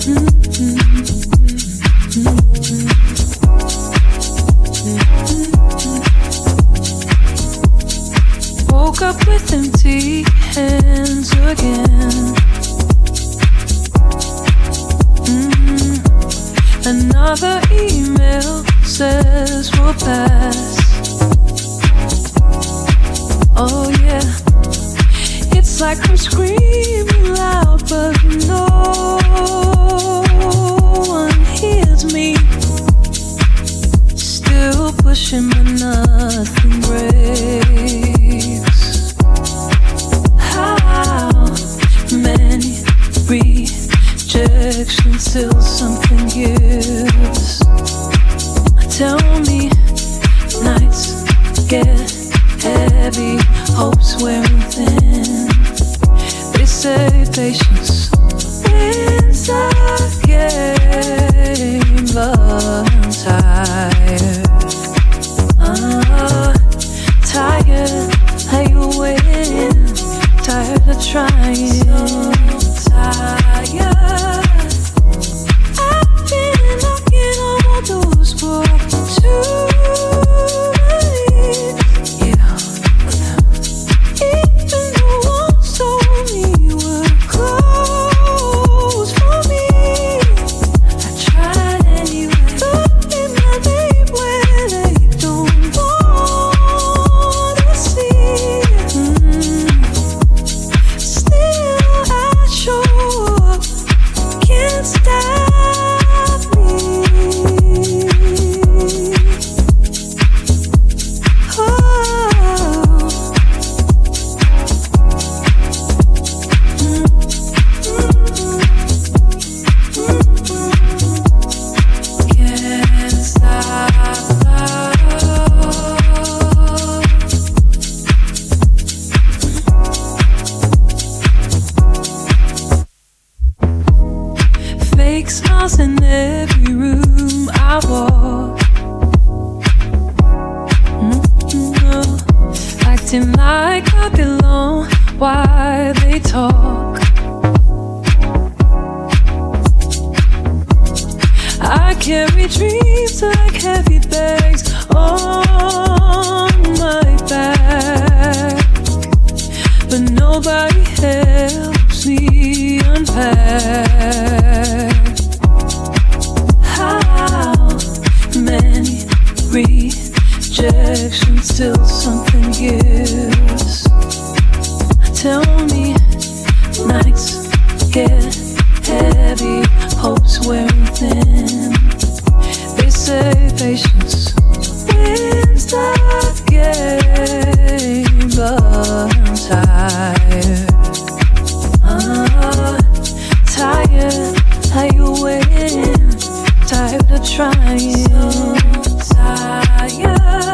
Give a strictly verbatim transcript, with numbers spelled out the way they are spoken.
Woke up with empty hands again. Mm. Another email says we'll pass. Oh yeah, it's like I'm screaming loud, but no one hears me. Still pushing, but nothing breaks. How many rejections till something gives? Tell me, nights get heavy, hopes wearing thin. They say patience wins the game, but I'm tired. Uh, tired, are you waiting? Tired of trying, so tired. I've been knocking on my doors for two days. Yeah, even though one told me you were close for me, I tried anyway. Look in my name where they don't wanna see. Mm. Still I show up, can't stop me. Oh. Can't stop love. Fake smiles in every room I walk. Mm-hmm. Acting like I belong while they talk. I carry dreams like heavy bags on my back, but nobody helps me unpack. How many rejections till something gives? Tell me, nights get heavy, hopes wearing thin. They say patience wins the game, but I'm tired. Uh, tired, are you waiting? Tired of trying, so tired.